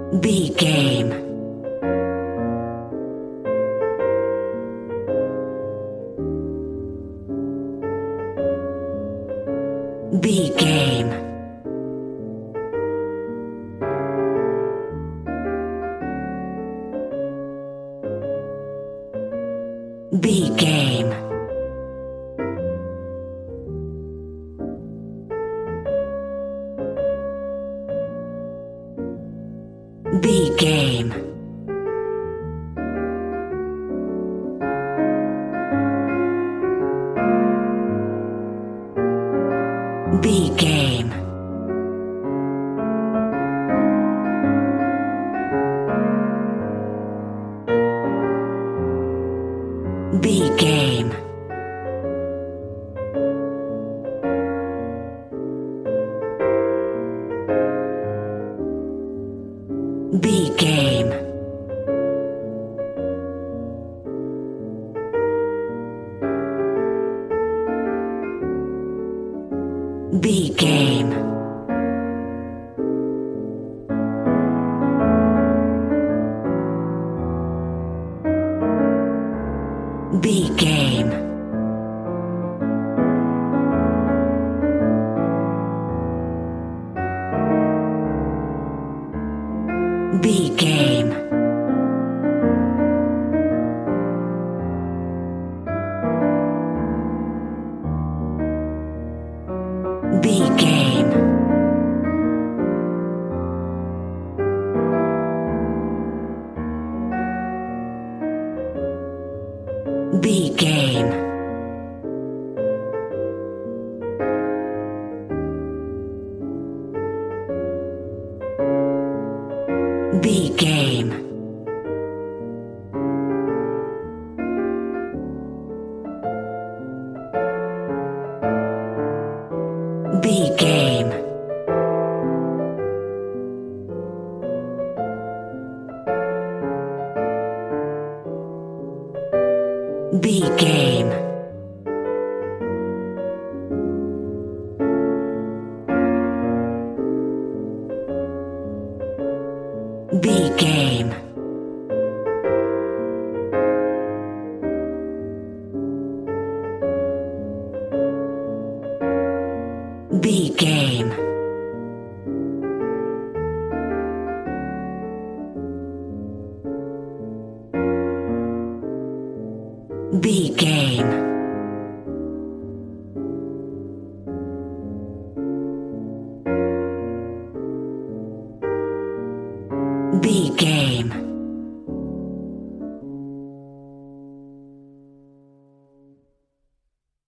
B game. B game. B game. B game. B game. B game. B game. B game. B game. B game. B game. B game. B game. B game. B game. B game. B game. B game. B game.